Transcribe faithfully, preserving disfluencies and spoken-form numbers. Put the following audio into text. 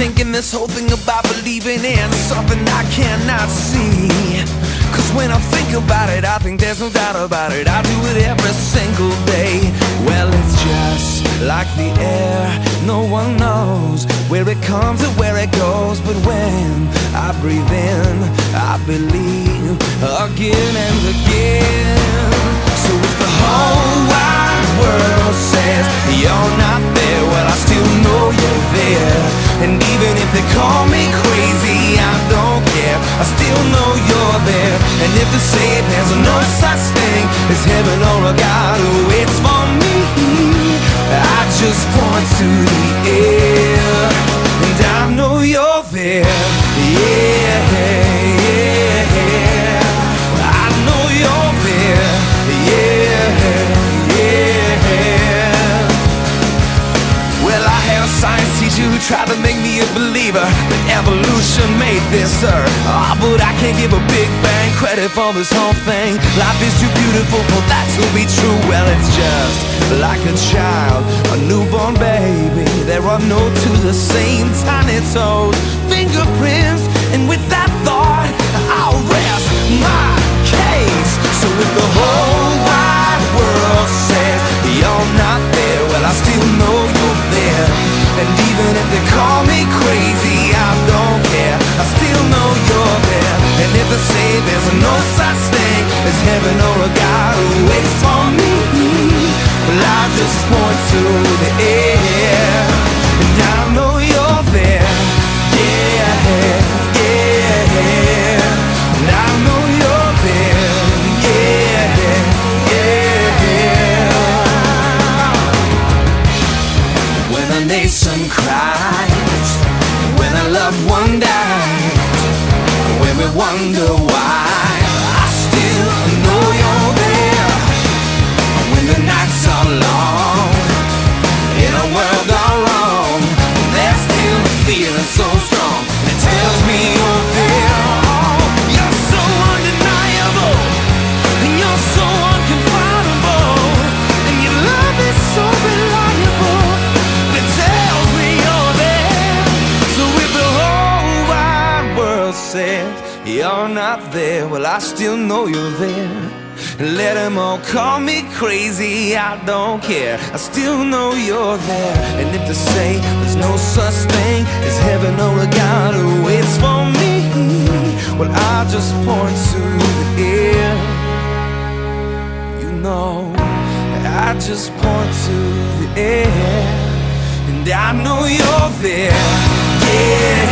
thinking this whole thing about believing in something I cannot see. Cause when I think about it, I think there's no doubt about it. I do it every single day. Well, it's just like the air, no one knows where it comes or where it goes. But when I breathe in, I believe again and again. So if the whole wide world says you're not there, well, I still know you're there. And even if they call me crazy, I don't care, I still know you're there. And if they say there's no such thing as heaven or a God who waits for me, I just point to the air, and I know you're there. Yeah, yeah, I know you're there. Yeah, yeah. Well, I had a science teacher who tried to make me a believer, but evolution made this earth. Oh, but I can't give a Big Bang credit for this whole thing. Life is too beautiful for that to be true. Well, it's just like a child, a newborn baby. There are no two the same, tiny toes, fingerprints, and with that thought, I'll rest my case. So if the whole wide world says you're not there, well, I still know you're there. And even if they call me crazy, I don't care, I still know you're there. And if they say there's no such thing as heaven or a God who waits for me, well, I just point to the air, and I know you're there. Yeah, yeah, and I know you're there. Yeah, yeah. When a nation cries, when a loved one dies, when we wonder why, I still know you're there. When the nights are long, in a world gone wrong, there's still a feeling so strong that tells me you're there. Oh, you're so undeniable, and you're so unconfidable, and your love is so reliable, that tells me you're there. So if the whole wide world says you're not there, well, I still know you're there. Let them all call me crazy, I don't care, I still know you're there. And if they say there's no such thing as heaven or a God who waits for me, well, I just point to the air. You know, I just point to the air, and I know you're there. Yeah.